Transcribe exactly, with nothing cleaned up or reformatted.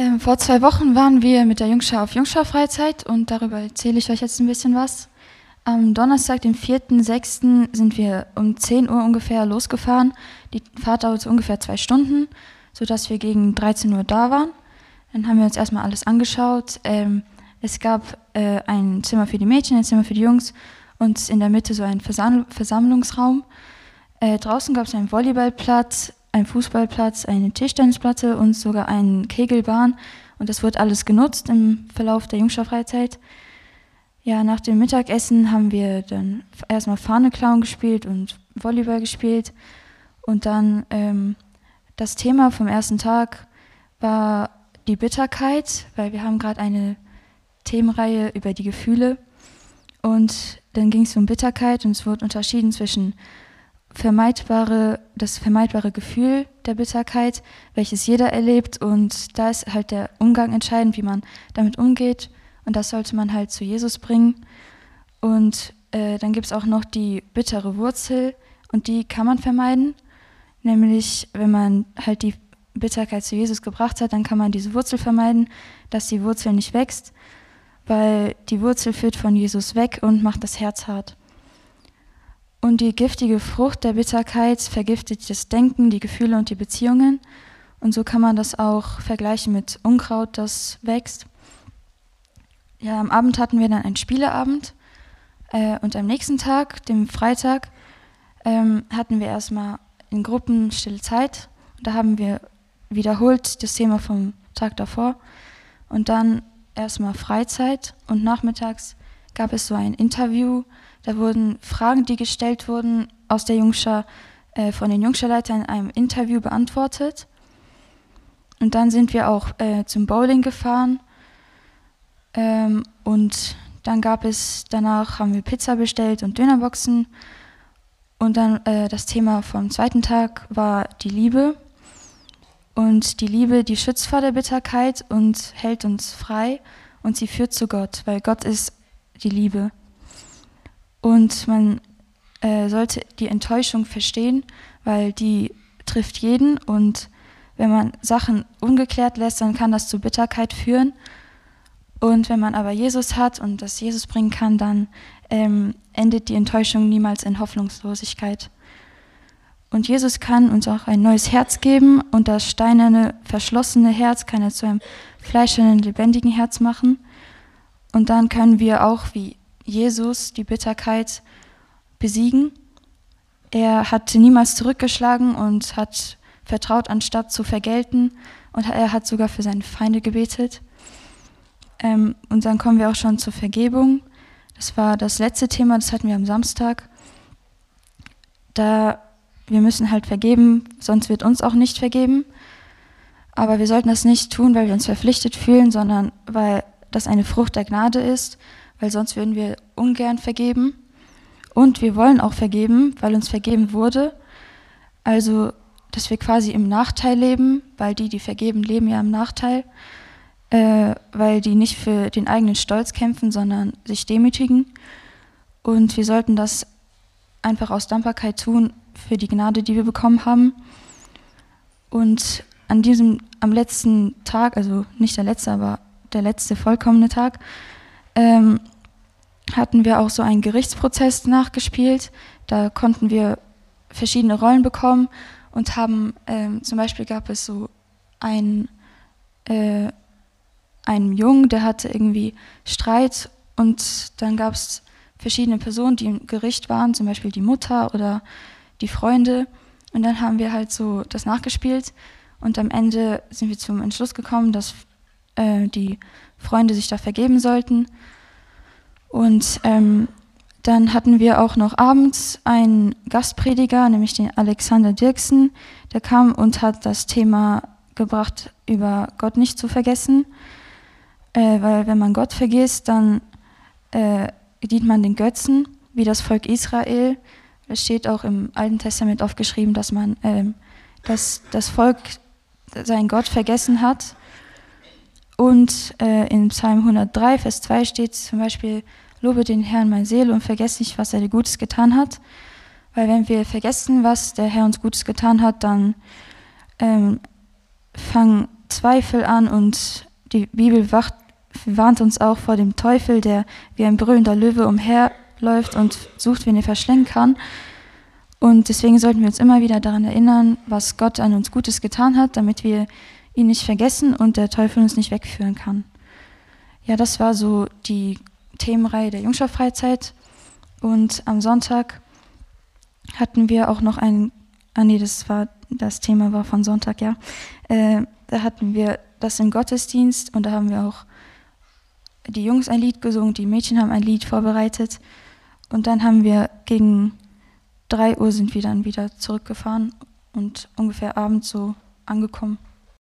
Ähm, vor zwei Wochen waren wir mit der Jungschar auf Jungschar-Freizeit und darüber erzähle ich euch jetzt ein bisschen was. Am Donnerstag, den vierten sechsten sind wir um zehn Uhr ungefähr losgefahren. Die Fahrt dauerte ungefähr zwei Stunden, sodass wir gegen dreizehn Uhr da waren. Dann haben wir uns erstmal alles angeschaut. Ähm, es gab äh, ein Zimmer für die Mädchen, ein Zimmer für die Jungs und in der Mitte so einen Versam- Versammlungsraum. Äh, draußen gab es einen Volleyballplatz, einen Fußballplatz, eine Tischtennisplatte und sogar eine Kegelbahn. Und das wurde alles genutzt im Verlauf der Jungschar-Freizeit. Ja, nach dem Mittagessen haben wir dann erstmal Fahne klauen gespielt und Volleyball gespielt. Und dann ähm, das Thema vom ersten Tag war die Bitterkeit, weil wir haben gerade eine Themenreihe über die Gefühle. Und dann ging es um Bitterkeit und es wurde unterschieden zwischen vermeidbare, das vermeidbare Gefühl der Bitterkeit, welches jeder erlebt. Und da ist halt der Umgang entscheidend, wie man damit umgeht. Und das sollte man halt zu Jesus bringen. Und äh, dann gibt es auch noch die bittere Wurzel und die kann man vermeiden. Nämlich, wenn man halt die Bitterkeit zu Jesus gebracht hat, dann kann man diese Wurzel vermeiden, dass die Wurzel nicht wächst, weil die Wurzel führt von Jesus weg und macht das Herz hart. Und die giftige Frucht der Bitterkeit vergiftet das Denken, die Gefühle und die Beziehungen. Und so kann man das auch vergleichen mit Unkraut, das wächst. Ja, am Abend hatten wir dann einen Spieleabend äh, und am nächsten Tag, dem Freitag, ähm, hatten wir erstmal in Gruppen stille Zeit. Und da haben wir wiederholt das Thema vom Tag davor und dann erstmal Freizeit und nachmittags gab es so ein Interview. Da wurden Fragen, die gestellt wurden, aus der Jungschar, äh, von den Jungscharleitern in einem Interview beantwortet. Und dann sind wir auch äh, zum Bowling gefahren. Ähm, und dann gab es, danach haben wir Pizza bestellt und Dönerboxen. Und dann äh, das Thema vom zweiten Tag war die Liebe. Und die Liebe, die schützt vor der Bitterkeit und hält uns frei. Und sie führt zu Gott, weil Gott ist die Liebe. Und man äh, sollte die Enttäuschung verstehen, weil die trifft jeden. Und wenn man Sachen ungeklärt lässt, dann kann das zu Bitterkeit führen. Und wenn man aber Jesus hat und das Jesus bringen kann, dann ähm, endet die Enttäuschung niemals in Hoffnungslosigkeit. Und Jesus kann uns auch ein neues Herz geben und das steinerne, verschlossene Herz kann er zu einem fleischernen, lebendigen Herz machen. Und dann können wir auch wie Jesus die Bitterkeit besiegen. Er hat niemals zurückgeschlagen und hat vertraut, anstatt zu vergelten. Und er hat sogar für seine Feinde gebetet. Ähm, und dann kommen wir auch schon zur Vergebung. Das war das letzte Thema, das hatten wir am Samstag. Da wir müssen halt vergeben, sonst wird uns auch nicht vergeben. Aber wir sollten das nicht tun, weil wir uns verpflichtet fühlen, sondern weil das eine Frucht der Gnade ist, weil sonst würden wir ungern vergeben. Und wir wollen auch vergeben, weil uns vergeben wurde. Also, dass wir quasi im Nachteil leben, weil die, die vergeben, leben ja im Nachteil. Äh, weil die nicht für den eigenen Stolz kämpfen, sondern sich demütigen. Und wir sollten das einfach aus Dankbarkeit tun für die Gnade, die wir bekommen haben. Und an diesem, am letzten Tag, also nicht der letzte, aber der letzte vollkommene Tag, ähm, hatten wir auch so einen Gerichtsprozess nachgespielt. Da konnten wir verschiedene Rollen bekommen und haben, ähm, zum Beispiel gab es so einen, äh, einen Jungen, der hatte irgendwie Streit und dann gab es verschiedene Personen, die im Gericht waren, zum Beispiel die Mutter oder die Freunde. Und dann haben wir halt so das nachgespielt und am Ende sind wir zum Entschluss gekommen, dass äh, die Freunde sich da vergeben sollten. Und ähm, dann hatten wir auch noch abends einen Gastprediger, nämlich den Alexander Dirksen, der kam und hat das Thema gebracht, über Gott nicht zu vergessen, äh, weil wenn man Gott vergisst, dann äh, dient man den Götzen, wie das Volk Israel. Es steht auch im Alten Testament aufgeschrieben, dass man, ähm, dass das Volk seinen Gott vergessen hat. Und äh, in Psalm hundertdrei, Vers zwei steht zum Beispiel: Lobe den Herrn, meine Seele, und vergesse nicht, was er dir Gutes getan hat. Weil wenn wir vergessen, was der Herr uns Gutes getan hat, dann ähm, fangen Zweifel an und die Bibel wacht, warnt uns auch vor dem Teufel, der wie ein brüllender Löwe umherläuft und sucht, wen er verschlingen kann. Und deswegen sollten wir uns immer wieder daran erinnern, was Gott an uns Gutes getan hat, damit wir ihn nicht vergessen und der Teufel uns nicht wegführen kann. Ja, das war so die Themenreihe der Jungschar-Freizeit. Und am Sonntag hatten wir auch noch ein, ah nee, das war, das Thema war von Sonntag, ja. Äh, da hatten wir das im Gottesdienst und da haben wir auch die Jungs ein Lied gesungen, die Mädchen haben ein Lied vorbereitet. Und dann haben wir gegen drei Uhr sind wir dann wieder zurückgefahren und ungefähr abends so angekommen.